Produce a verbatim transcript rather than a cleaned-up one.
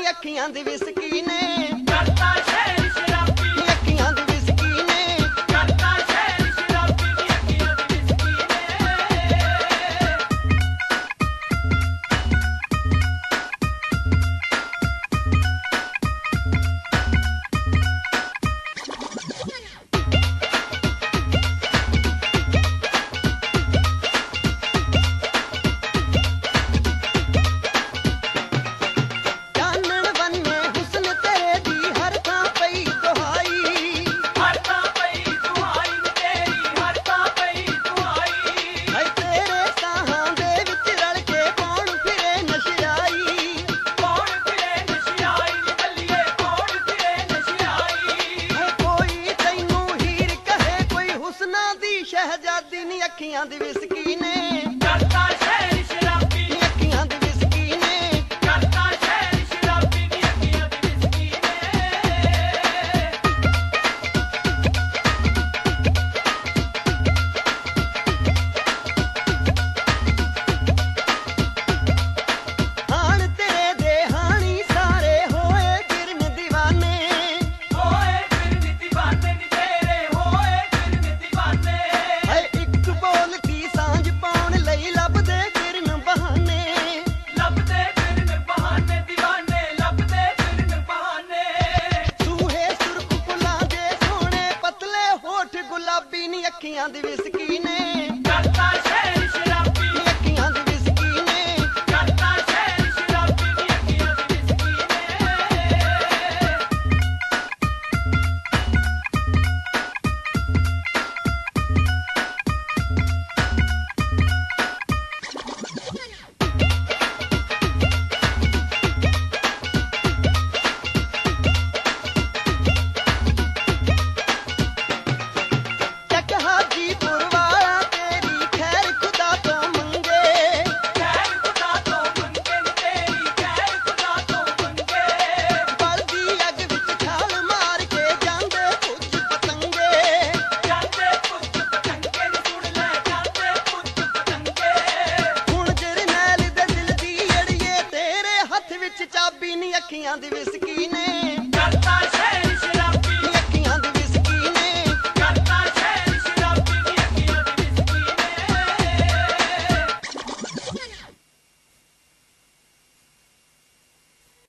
ਅੱਖੀਆਂ ਦੀ ਵਿਸਕੀ ਨੇ ਕਰਤਾ ਸ਼ਹਿਰ ਸ਼ਰਾਬੀ ਨੀ ਅੱਖੀਆਂ ਦੀ ਵਿਸਕੀ ਨੇ ਕਰਤਾ ਸ਼ਹਿਰ ਸ਼ਰਾਬੀ ਨੀ ਅੱਖੀਆਂ ਦੀ ਵਿਸਕੀ शहजादी नी अखियां दी विस्की ने करता शहर शराबी नी अखियां दी विस्की ने करता शहर शराबी नी अखियां दी विस्की हाण तेरे दे हाणी सारे होए फिरन दीवाने होए फिरन दीवाने नी तेरे होए फिरन दीवाने गुलाबी नी अखियां दी विस्की